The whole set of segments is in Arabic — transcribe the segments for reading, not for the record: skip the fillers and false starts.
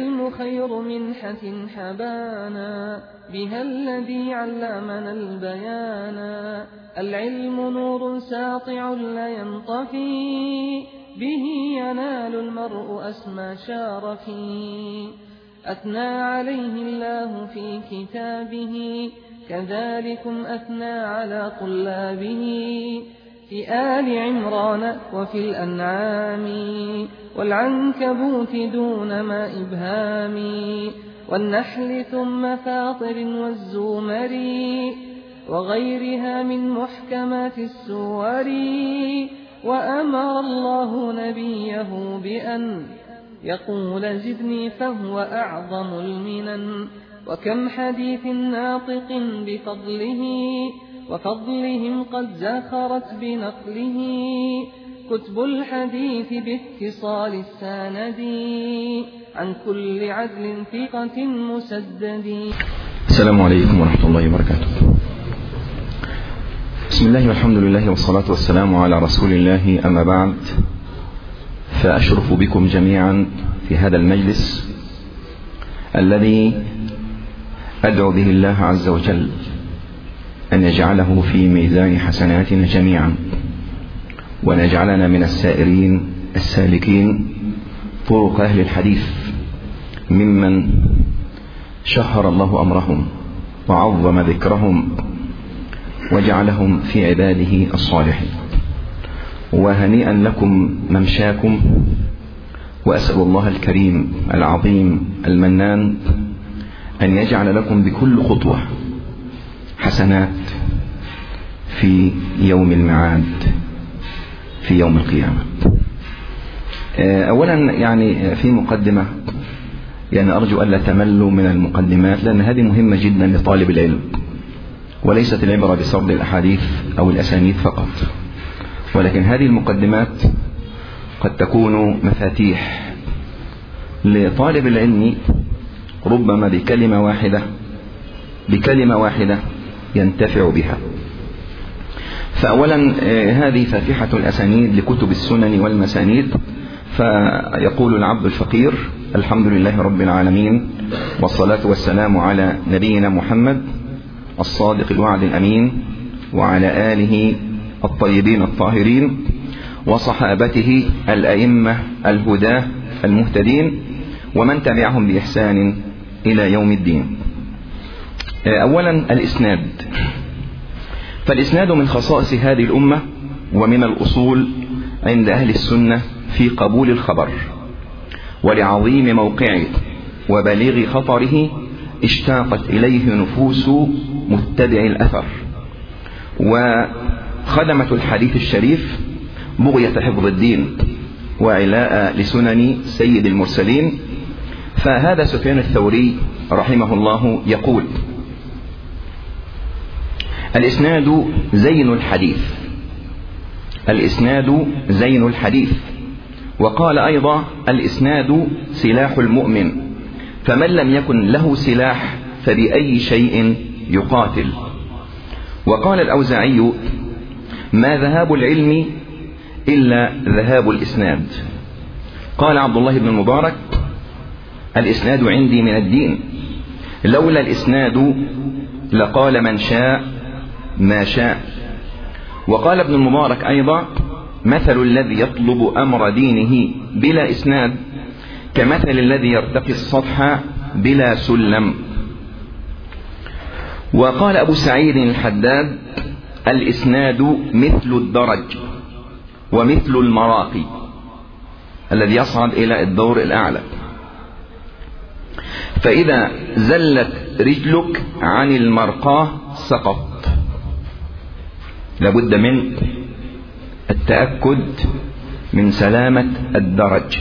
العلم خير منحة حبانا بها الذي علمنا البيانا. العلم نور ساطع لا ينطفي به ينال المرء أسمى شارفي. أثنى عليه الله في كتابه كذلكم أثنى على طلابه في آل عمران وفي الأنعام والعنكبوت دون ما إبهام والنحل ثم فاطر والزمر وغيرها من محكمات السور. وأمر الله نبيه بأن يقول زدني فهو أعظم المنن. وكم حديث ناطق بفضله وفضلهم قد زخرت بنقله كتب الحديث باتصال السند عن كل عدل ثقة مسدد. السلام عليكم ورحمة الله وبركاته. بسم الله والحمد لله والصلاة والسلام على رسول الله، أما بعد، فأشرف بكم جميعا في هذا المجلس الذي أدعو به الله عز وجل أن يجعله في ميزان حسناتنا جميعا، وأن يجعلنا من السائرين السالكين طرق أهل الحديث ممن شهر الله أمرهم وعظم ذكرهم وجعلهم في عباده الصالحين. وهنيئا لكم ممشاكم، وأسأل الله الكريم العظيم المنان أن يجعل لكم بكل خطوة حسنات في يوم المعاد، في يوم القيامة. أولا في مقدمة، أرجو ألا تملوا من المقدمات، لأن هذه مهمة جدا لطالب العلم، وليست العبرة بسرد الأحاديث أو الأسانيد فقط، ولكن هذه المقدمات قد تكون مفاتيح لطالب العلم، ربما بكلمة واحدة ينتفع بها. فأولا هذه فاتحة الأسانيد لكتب السنن والمسانيد. فيقول العبد الفقير: الحمد لله رب العالمين، والصلاة والسلام على نبينا محمد الصادق الوعد الأمين، وعلى آله الطيبين الطاهرين، وصحابته الأئمة الهداة المهتدين، ومن تبعهم بإحسان إلى يوم الدين. أولا الإسناد. فالإسناد من خصائص هذه الأمة ومن الأصول عند أهل السنة في قبول الخبر، ولعظيم موقعه وبليغ خطره اشتاقت إليه نفوس متبع الأثر، وخدمة الحديث الشريف بغية حفظ الدين وعلاء لسنن سيد المرسلين. فهذا سفيان الثوري رحمه الله يقول: الإسناد زين الحديث، الإسناد زين الحديث. وقال أيضا: الإسناد سلاح المؤمن، فمن لم يكن له سلاح فبأي شيء يقاتل. وقال الأوزاعي: ما ذهاب العلم إلا ذهاب الإسناد. قال عبد الله بن المبارك: الإسناد عندي من الدين، لولا الإسناد لقال من شاء ما شاء. وقال ابن المبارك أيضا: مثل الذي يطلب أمر دينه بلا إسناد كمثل الذي يرتقي السطح بلا سلم. وقال أبو سعيد الحداد: الإسناد مثل الدرج ومثل المراقي الذي يصعد إلى الدور الأعلى، فإذا زلت رجلك عن المرقاة سقط. لابد من التأكد من سلامة الدرج.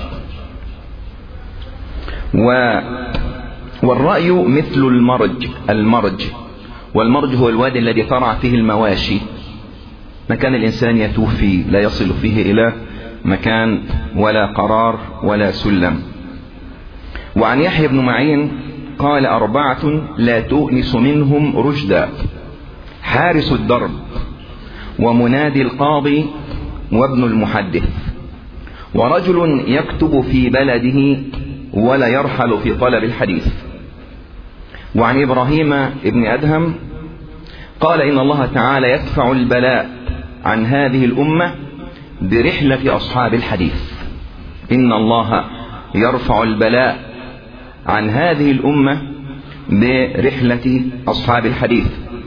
والرأي مثل المرج، والمرج هو الوادي الذي ترعى فيه المواشي، مكان الإنسان يتوه فيه، لا يصل فيه إلى مكان ولا قرار ولا سلم. وعن يحيى بن معين قال: 4 لا تؤنس منهم رشدا: حارس الدرب، ومنادي القاضي، وابن المحدث، ورجل يكتب في بلده ولا يرحل في طلب الحديث. وعن إبراهيم ابن أدهم قال إن الله تعالى يدفع البلاء عن هذه الأمة برحلة أصحاب الحديث. إن الله يرفع البلاء عن هذه الأمة برحلة أصحاب الحديث.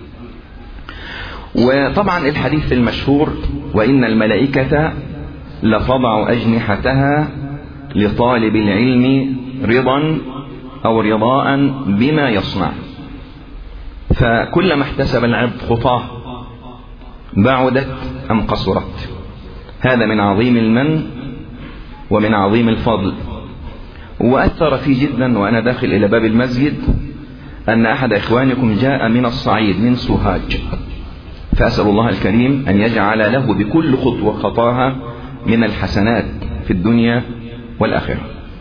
وطبعا الحديث المشهور وإن الملائكة لتضع أجنحتها لطالب العلم رضا أو رضاء بما يصنع، فكلما احتسب العبد خطاه بعدت أم قصرت. هذا من عظيم المن ومن عظيم الفضل. وأثر في جدا وأنا داخل إلى باب المسجد أن أحد إخوانكم جاء من الصعيد من سوهاج، فأسأل الله الكريم أن يجعل له بكل خطوة خطاها من الحسنات في الدنيا والآخرة.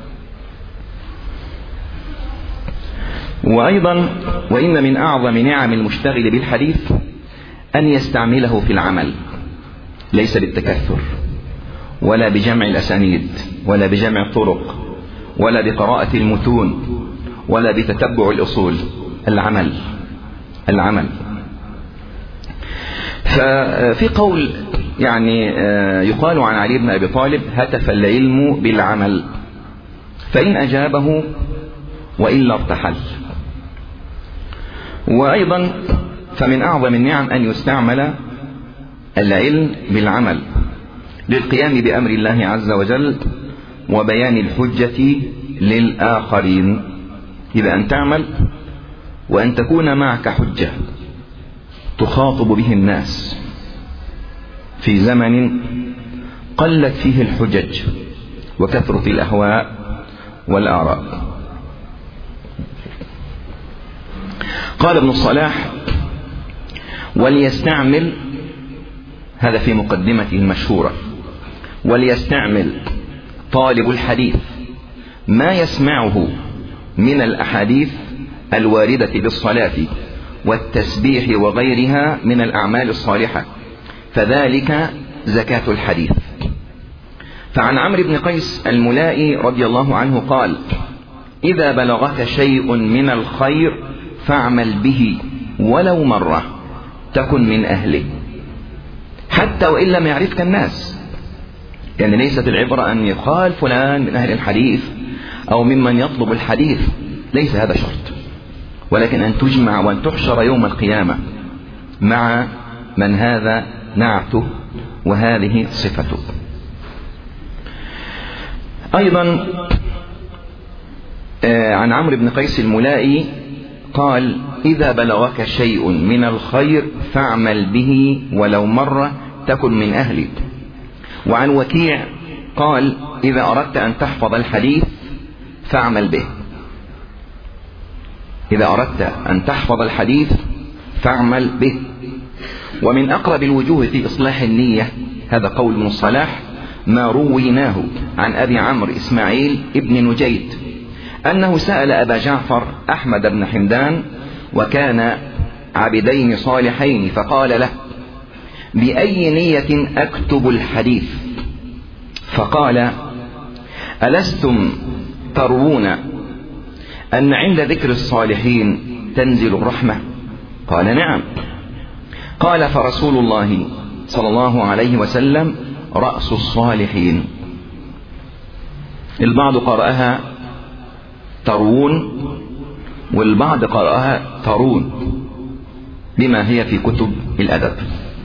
وأيضا وإن من أعظم نعم المشتغل بالحديث أن يستعمله في العمل، ليس بالتكثر ولا بجمع الأسانيد ولا بجمع الطرق ولا بقراءة المتون ولا بتتبع الأصول. العمل. ففي قول يعني يقال عن علي بن أبي طالب: هتف العلم بالعمل، فإن أجابه وإلا ارتحل. وأيضا فمن أعظم النعم أن يستعمل العلم بالعمل للقيام بأمر الله عز وجل وبيان الحجة للآخرين. إذا أن تعمل وأن تكون معك حجة تخاطب به الناس في زمن قلت فيه الحجج وكثرة الأهواء والآراء. قال ابن الصلاح: وليستعمل، هذا في مقدمته المشهورة، وليستعمل طالب الحديث ما يسمعه من الأحاديث الواردة بالصلاة والتسبيح وغيرها من الأعمال الصالحة، فذلك زكاة الحديث. فعن عمرو بن قيس الملائي رضي الله عنه قال: إذا بلغك شيء من الخير فاعمل به ولو مرة تكن من أهله، حتى وإن لم يعرفك الناس. يعني ليست العبرة أن يقال فلان من أهل الحديث أو ممن يطلب الحديث، ليس هذا شرط، ولكن أن تجمع وأن تحشر يوم القيامة مع من هذا نعته وهذه صفته. أيضا عن عمرو بن قيس الملائي قال: إذا بلغك شيء من الخير فاعمل به ولو مرة تكن من أهلك. وعن وكيع قال: إذا أردت أن تحفظ الحديث فاعمل به. إذا أردت أن تحفظ الحديث فاعمل به. ومن أقرب الوجوه في إصلاح النية، هذا قول ابن الصلاح، ما رويناه عن أبي عمرو إسماعيل ابن نجيد أنه سأل أبا جعفر أحمد بن حمدان وكان عبدين صالحين، فقال له: بأي نية أكتب الحديث؟ فقال: ألستم تروون أن عند ذكر الصالحين تنزل الرحمة؟ قال: نعم. قال: فرسول الله صلى الله عليه وسلم رأس الصالحين. البعض قرأها تروون والبعض قرأها ترون بما هي في كتب الأدب.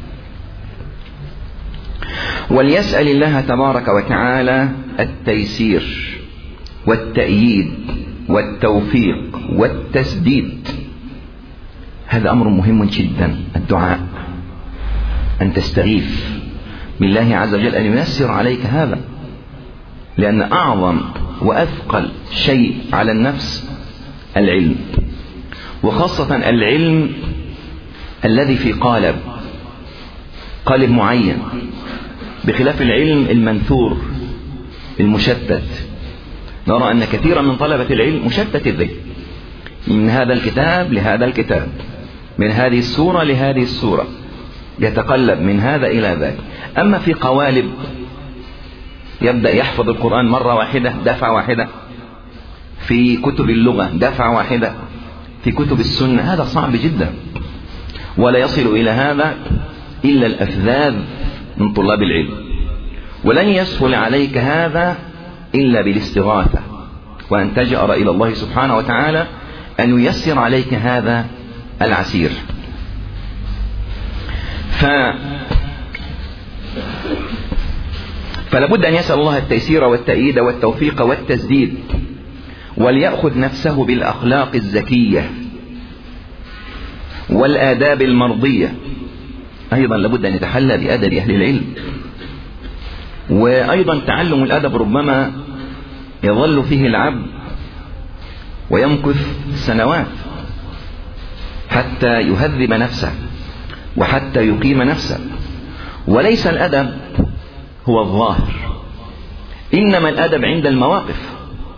وليسأل الله تبارك وتعالى التيسير والتأييد والتوفيق والتسديد. هذا أمر مهم جدا، الدعاء، أن تستغيث بالله عز وجل أن ييسر عليك هذا، لأن أعظم وأثقل شيء على النفس العلم، وخاصة العلم الذي في قالب معين، بخلاف العلم المنثور المشتت. نرى أن كثيرا من طلبة العلم مشتت الذهن، من هذا الكتاب لهذا الكتاب، من هذه السورة لهذه السورة، يتقلب من هذا إلى ذاك. أما في قوالب يبدأ يحفظ القرآن مرة واحدة دفعة واحدة، في كتب اللغة دفعة واحدة في كتب السنة، هذا صعب جدا، ولا يصل إلى هذا إلا الأفذاذ من طلاب العلم. ولن يسهل عليك هذا إلا بالاستغاثة، وأن تجأر إلى الله سبحانه وتعالى أن ييسر عليك هذا العسير. فلابد أن يسأل الله التيسير والتأييد والتوفيق والتسديد، وليأخذ نفسه بالأخلاق الزكية والآداب المرضية. أيضا لابد أن يتحلى بأدب أهل العلم. وأيضا تعلم الأدب ربما يظل فيه العبد ويمكث سنوات حتى يهذب نفسه وحتى يقيم نفسه. وليس الأدب هو الظاهر، إنما الأدب عند المواقف.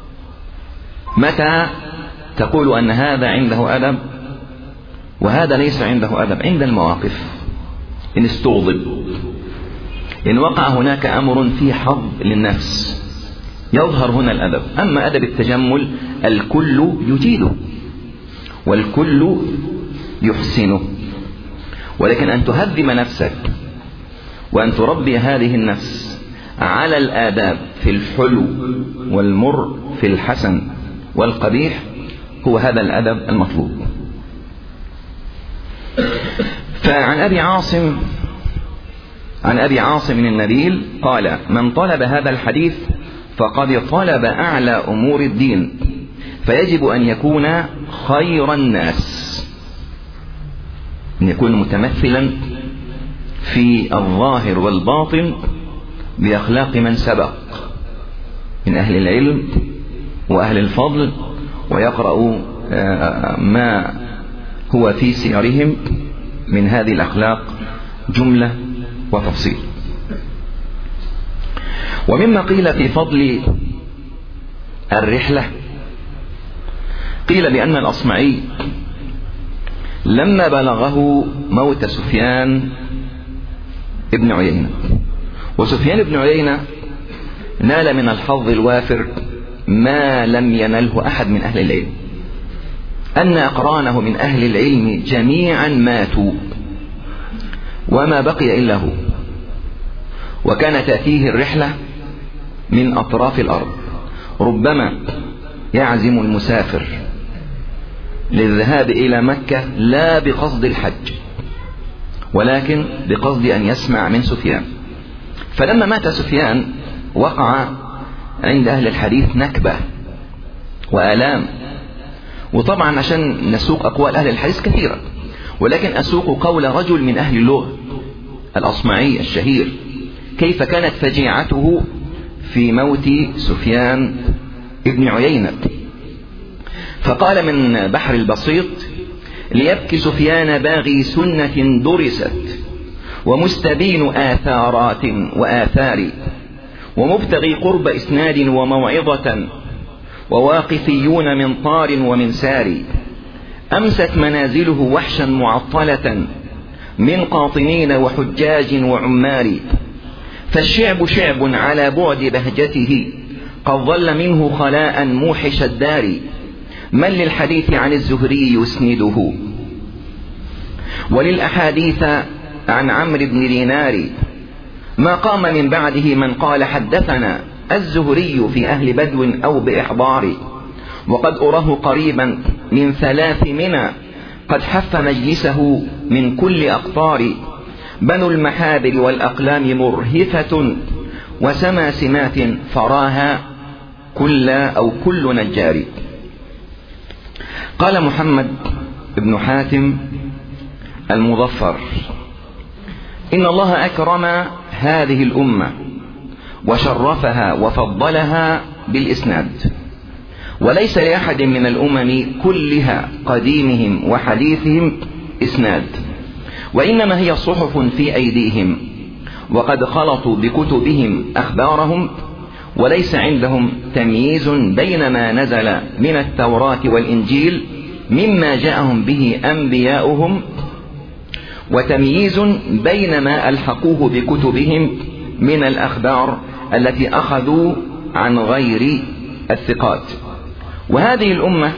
متى تقول أن هذا عنده أدب وهذا ليس عنده أدب؟ عند المواقف، إن استغضب، إن وقع هناك أمر فيه حظ للنفس، يظهر هنا الأدب. أما أدب التجمل الكل يجيده والكل يحسنه، ولكن أن تهذب نفسك وأن تربي هذه النفس على الآداب في الحلو والمر، في الحسن والقبيح، هو هذا الأدب المطلوب. فعن أبي عاصم النبيل قال: من طلب هذا الحديث فقد طلب أعلى أمور الدين، فيجب أن يكون خير الناس، أن يكون متمثلا في الظاهر والباطن بأخلاق من سبق من أهل العلم وأهل الفضل، ويقرأ ما هو في سيرهم من هذه الأخلاق جملة وتفصيل. ومما قيل في فضل الرحلة، قيل بأن الأصمعي لما بلغه موت سفيان ابن عيينة، وسفيان ابن عيينة نال من الحظ الوافر ما لم ينله أحد من أهل العلم، أن أقرانه من أهل العلم جميعا ماتوا وما بقي إلا هو، وكان تأتيه الرحلة من أطراف الأرض. ربما يعزم المسافر للذهاب إلى مكة لا بقصد الحج، ولكن بقصد أن يسمع من سفيان. فلما مات سفيان وقع عند أهل الحديث نكبة وآلام. وطبعا عشان نسوق أقوال أهل الحديث كثيرة، ولكن أسوق قول رجل من أهل اللغة الأصمعي الشهير، كيف كانت فجيعته في موت سفيان ابن عيينة. فقال من بحر البسيط: ليبكي سفيان باغي سنة درست، ومستبين آثارات وآثار، ومبتغي قرب إسناد وموعظة، وواقفيون من طار ومن سار، أمست منازله وحشا معطلة من قاطنين وحجاج وعمار، فالشعب شعب على بعد بهجته، قد ظل منه خلاء موحش الدار، من للحديث عن الزهري يسنده، وللأحاديث عن عمرو بن دينار، ما قام من بعده من قال حدثنا الزهري في أهل بدو أو بإحضار، وقد أراه قريبا من 3 منى، قد حف مجلسه من كل أقطار، بنو المحابر والأقلام مرهفة، وسما سمات فراها كل نجار. قال محمد بن حاتم المظفر: إن الله أكرم هذه الأمة وشرفها وفضلها بالإسناد، وليس لأحد من الأمم كلها قديمهم وحديثهم إسناد، وإنما هي صحف في أيديهم، وقد خلطوا بكتبهم أخبارهم، وليس عندهم تمييز بين ما نزل من التوراة والإنجيل مما جاءهم به أنبياؤهم، وتمييز بين ما ألحقوه بكتبهم من الأخبار التي أخذوا عن غير الثقات، وهذه الأمة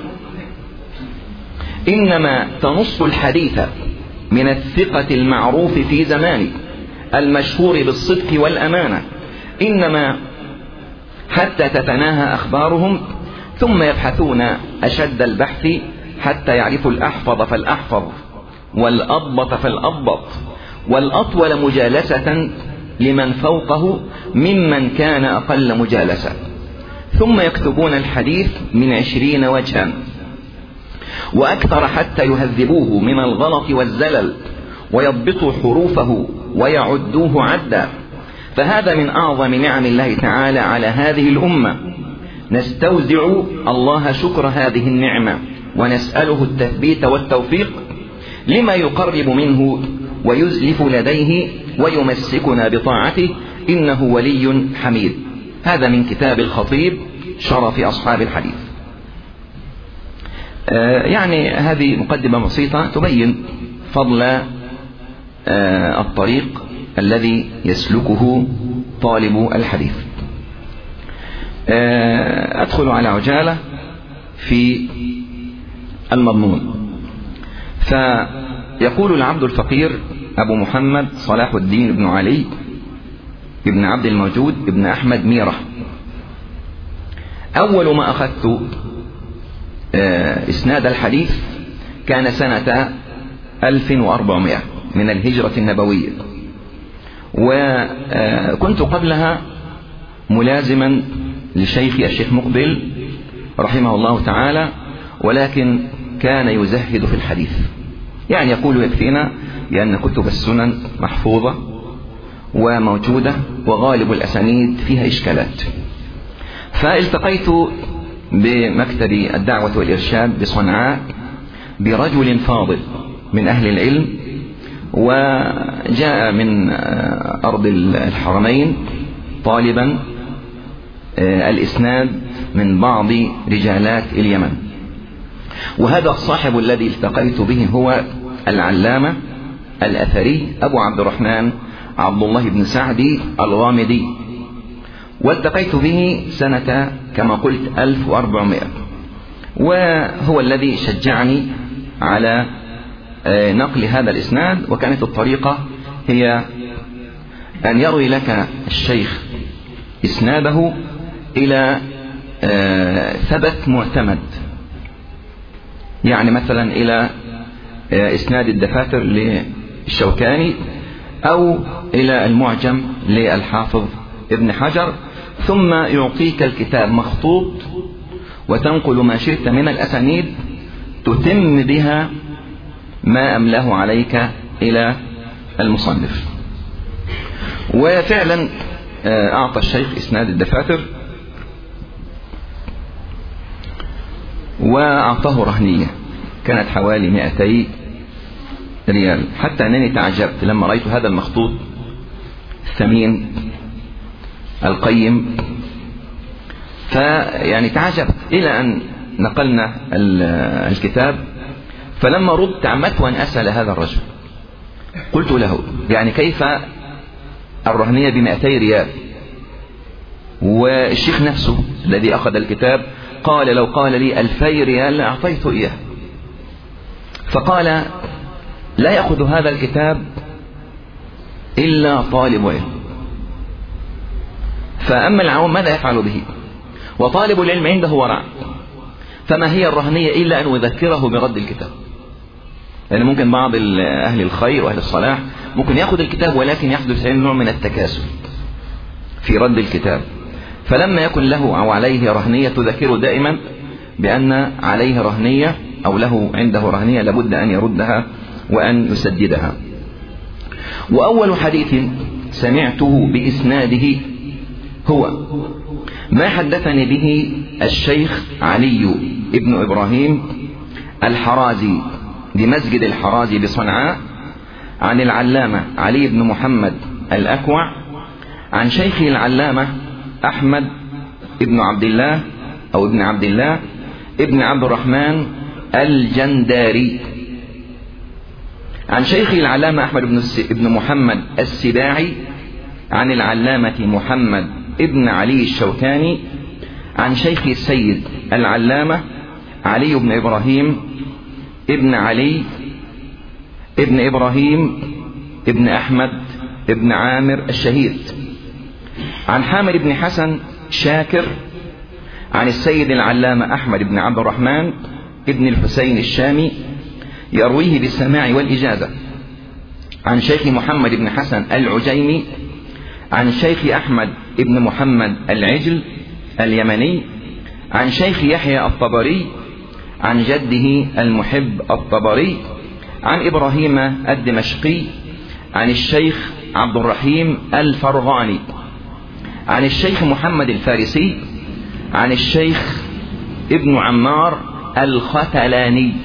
إنما تنص الحديث من الثقة المعروف في زمانه المشهور بالصدق والأمانة، إنما حتى تتناهى أخبارهم، ثم يبحثون أشد البحث حتى يعرفوا الأحفظ فالأحفظ والأضبط فالأضبط والأطول مجالسة لمن فوقه ممن كان أقل مجالسة، ثم يكتبون الحديث من 20 وجها وأكثر حتى يهذبوه من الغلط والزلل ويضبطوا حروفه ويعدوه عدا. فهذا من أعظم نعم الله تعالى على هذه الأمة، نستودع الله شكر هذه النعمة ونسأله التثبيت والتوفيق لما يقرب منه ويزلف لديه ويمسكنا بطاعته، إنه ولي حميد. هذا من كتاب الخطيب شرف أصحاب الحديث. يعني هذه مقدمة بسيطة تبين فضل الطريق الذي يسلكه طالب الحديث. أدخل على عجالة في المضمون. فيقول العبد الفقير أبو محمد صلاح الدين بن علي ابن عبد الموجود ابن أحمد ميرة: أول ما أخذت إسناد الحديث كان سنة 1400 من الهجرة النبوية، وكنت قبلها ملازما لشيخي الشيخ مقبل رحمه الله تعالى، ولكن كان يزهد في الحديث، يعني يقول يكفينا بأن كتب السنن محفوظة وموجودة وغالب الأسانيد فيها إشكالات. فالتقيت بمكتب الدعوة والإرشاد بصنعاء برجل فاضل من أهل العلم، وجاء من أرض الحرمين طالبا الإسناد من بعض رجالات اليمن. وهذا الصاحب الذي التقيت به هو العلامة الأثري أبو عبد الرحمن عبد الله بن سعدي الغامدي، والتقيت به سنة كما قلت 1400، وهو الذي شجعني على نقل هذا الإسناد. وكانت الطريقة هي أن يروي لك الشيخ إسناده إلى ثبت معتمد، يعني مثلا إلى إسناد الدفاتر للشوكاني أو إلى المعجم للحافظ ابن حجر، ثم يعطيك الكتاب مخطوط وتنقل ما شئت من الأسانيد تتم بها ما أملاه عليك إلى المصنف. وفعلا أعطى الشيخ إسناد الدفاتر وأعطاه رهنية كانت حوالي 200 ريال، حتى أنني تعجبت لما رأيت هذا المخطوط الثمين القيم، فيعني تعجبت إلى أن نقلنا الكتاب. فلما ردت عمدت أن أسأل هذا الرجل، قلت له يعني كيف الرهنية ب200 ريال؟ والشيخ نفسه الذي أخذ الكتاب قال لو قال لي 2000 ريال لأعطيته إياه. فقال لا يأخذ هذا الكتاب إلا طالب علم، فأما العوام ماذا يفعل به؟ وطالب العلم عنده ورع، فما هي الرهنية إلا أن أذكره برد الكتاب. يعني ممكن بعض أهل الخير وأهل الصلاح ممكن يأخذ الكتاب ولكن يحدث نوع من التكاسل في رد الكتاب، فلما يكن له أو عليه رهنية تذكره دائما بأن عليه رهنية أو له عنده رهنية لابد أن يردها وأن يسددها. وأول حديث سمعته بإسناده هو ما حدثني به الشيخ علي ابن إبراهيم الحرازي بمسجد الحرازي بصنعاء عن العلامة علي بن محمد الأكوع عن شيخه العلامة أحمد ابن عبد الله أو ابن عبد الله ابن عبد الرحمن الجنداري عن شيخه العلامة أحمد بن محمد السباعي عن العلامة محمد ابن علي الشوكاني عن شيخ السيد العلامة علي بن إبراهيم ابن علي ابن إبراهيم ابن أحمد ابن عامر الشهيد، عن حامد بن حسن شاكر عن السيد العلامة أحمد بن عبد الرحمن ابن الحسين الشامي يرويه بالسماع والإجازة، عن شيخ محمد بن حسن العجيمي عن شيخ أحمد بن محمد العجل اليمني عن شيخ يحيى الطبري عن جده المحب الطبري عن إبراهيم الدمشقي عن الشيخ عبد الرحيم الفرغاني عن الشيخ محمد الفارسي عن الشيخ ابن عمار الختلاني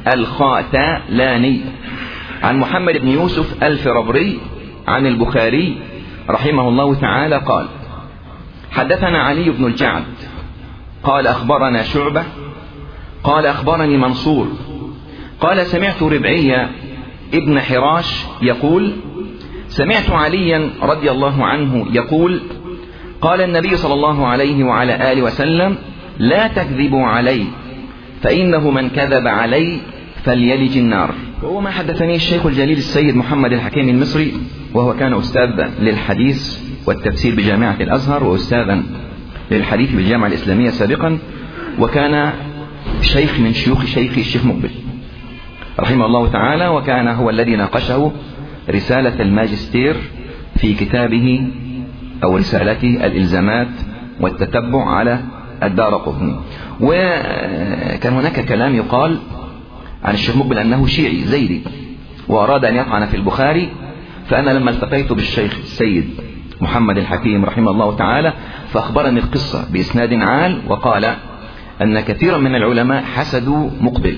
عن محمد بن يوسف الفربري عن البخاري رحمه الله تعالى قال: حدثنا علي بن الجعد قال أخبرنا شعبة قال أخبرني منصور قال سمعت ربعي ابن حراش يقول: سمعت عليا رضي الله عنه يقول: قال النبي صلى الله عليه وعلى آله وسلم: لا تكذبوا علي فإنه من كذب علي فليلج النار. وهو ما حدثني الشيخ الجليل السيد محمد الحكيم المصري، وهو كان أستاذ للحديث والتفسير بجامعة الأزهر وأستاذا للحديث بالجامعة الإسلامية سابقا، وكان شيخ من شيوخ شيخي الشيخ مقبل رحمه الله تعالى، وكان هو الذي ناقشه رسالة الماجستير في كتابه أو رسالته الإلزامات والتتبع على الدارقطني. وكان هناك كلام يقال عن الشيخ مقبل أنه شيعي زيدي وأراد أن يطعن في البخاري، فأنا لما التقيت بالشيخ السيد محمد الحكيم رحمه الله تعالى فأخبرني القصة بإسناد عال، وقال أن كثيرا من العلماء حسدوا مقبل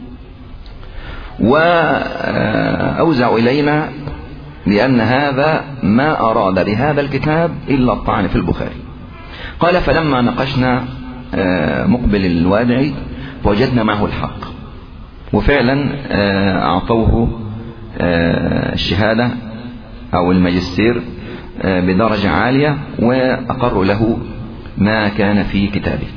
وأوزعوا إلينا لأن هذا ما أراد بهذا الكتاب إلا الطعن في البخاري. قال: فلما ناقشنا مقبل الوادعي وجدنا معه الحق، وفعلا أعطوه الشهادة أو الماجستير بدرجة عالية وأقروا له ما كان في كتابه.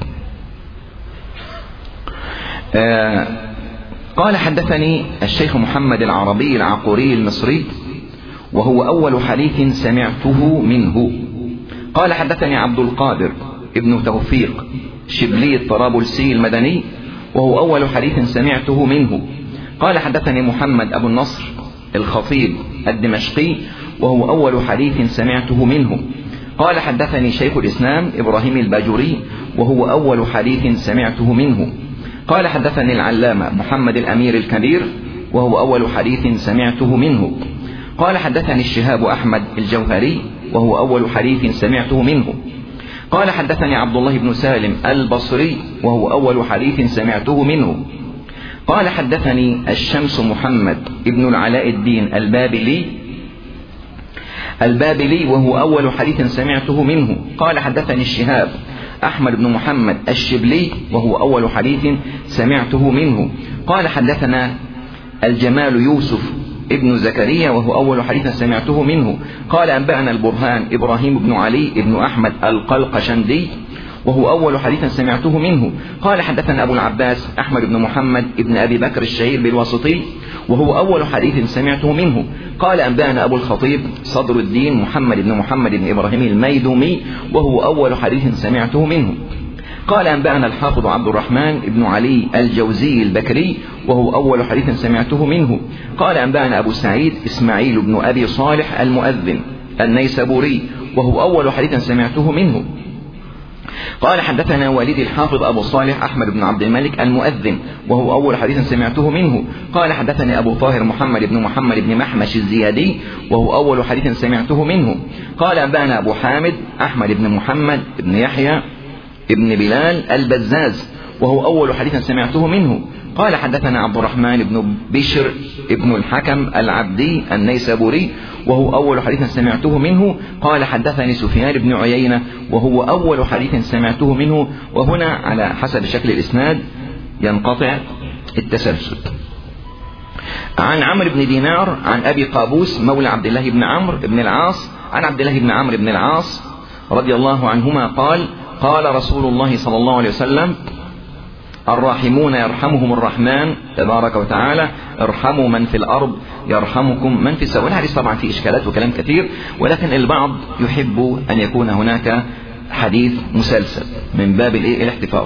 قال: حدثني الشيخ محمد العربي العقوري المصري، وهو أول حديث سمعته منه. قال: حدثني عبد القادر ابن توفيق شبلي الطرابلسي المدني، وهو أول حديث سمعته منه. قال: حدثني محمد أبو النصر الخطيب الدمشقي، وهو أول حديث سمعته منه. قال: حدثني شيخ الإسلام إبراهيم الباجوري، وهو أول حديث سمعته منه. قال: حدثني العلامة محمد الأمير الكبير، وهو أول حديث سمعته منه. قال: حدثني الشهاب أحمد الجوهري، وهو أول حديث سمعته منه. قال: حدثني عبد الله بن سالم البصري، وهو أول حديث سمعته منه. قال: حدثني الشمس محمد ابن العلاء الدين البابلي، وهو أول حديث سمعته منه. قال: حدثني الشهاب أحمد بن محمد الشبلي، وهو أول حديث سمعته منه. قال: حدثنا الجمال يوسف ابن زكريا، وهو أول حديث سمعته منه. قال: أنبأنا البرهان إبراهيم بن علي بن أحمد القلقشندي، وهو أول حديث سمعته منه. قال: حدثنا أبو العباس أحمد بن محمد ابن أبي بكر الشهير بالواسطي، وهو أول حديث سمعته منه. قال: أنبأنا أبو الخطيب صدر الدين محمد بن محمد بن إبراهيم الميدومي، وهو أول حديث سمعته منه. قال: أنبأنا الحافظ عبد الرحمن بن علي الجوزي البكري، وهو أول حديث سمعته منه. قال: أنبأنا أبو سعيد إسماعيل بن أبي صالح المؤذن النيسابوري، وهو أول حديث سمعته منه. قال: حدثنا والدي الحافظ أبو صالح أحمد بن عبد الملك المؤذن، وهو أول حديث سمعته منه. قال: حدثني أبو طاهر محمد بن محمش الزيادي، وهو أول حديث سمعته منه. قال: أنبأنا أبو حامد أحمد بن محمد بن يحيى ابن بلال البزاز، وهو أول حديث سمعته منه. قال: حدثنا عبد الرحمن بن بشر ابن الحكم العبدي النيسابوري، وهو أول حديث سمعته منه. قال: حدثني سفيان بن عيينة، وهو أول حديث سمعته منه. وهنا على حسب شكل الإسناد ينقطع التسلسل. عن عمرو بن دينار عن أبي قابوس مولى عبد الله بن عمرو بن العاص عن عبد الله بن عمرو بن العاص رضي الله عنهما قال: قال رسول الله صلى الله عليه وسلم: الراحمون يرحمهم الرحمن تبارك وتعالى، ارحموا من في الأرض يرحمكم من في السماء. الحديث طبعا فيه إشكالات وكلام كثير، ولكن البعض يحب أن يكون هناك حديث مسلسل من باب الاحتفاظ.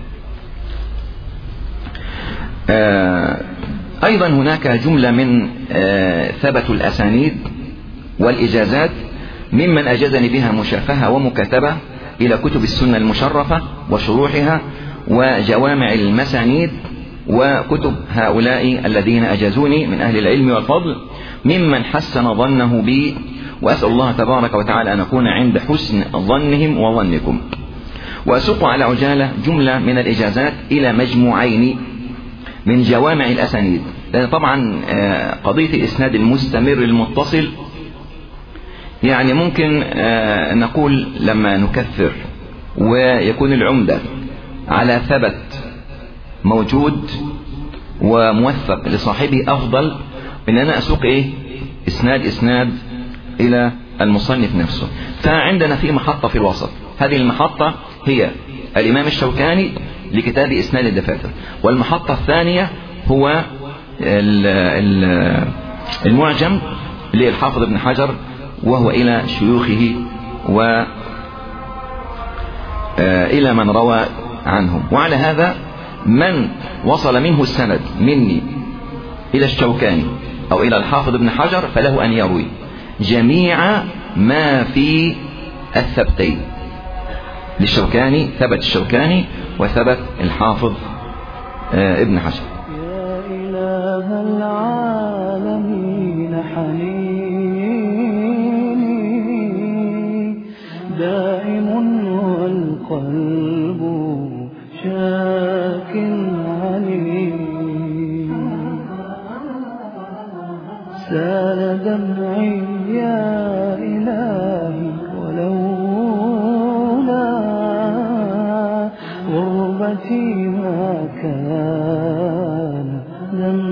أيضا هناك جملة من ثبت الأسانيد والإجازات ممن أجازني بها مشافهة ومكاتبة إلى كتب السنة المشرفة وشروحها وجوامع المسانيد وكتب هؤلاء الذين أجازوني من أهل العلم والفضل ممن حسن ظنه بي، وأسأل الله تبارك وتعالى أن أكون عند حسن ظنهم وظنكم. وأسوق على عجالة جملة من الإجازات إلى مجموعين من جوامع الأسانيد، لأن طبعا قضية الإسناد المستمر المتصل يعني ممكن نقول لما نكثر ويكون العمدة على ثبت موجود وموثق لصاحبه أفضل من أن أسوق إسناد إلى المصنف نفسه. فعندنا في محطة في الوسط، هذه المحطة هي الإمام الشوكاني لكتاب إسناد الدفاتر، والمحطة الثانية هو المعجم للحافظ ابن حجر وهو إلى شيوخه وإلى من روى عنهم. وعلى هذا من وصل منه السند مني إلى الشوكاني أو إلى الحافظ ابن حجر فله أن يروي جميع ما في الثبتين، للشوكاني ثبت الشوكاني وثبت الحافظ ابن حجر. يا إله العالمين حنيني دائم والقلب شاك عليم، سال دمعي يا إلهي ولولا غربتي ما كان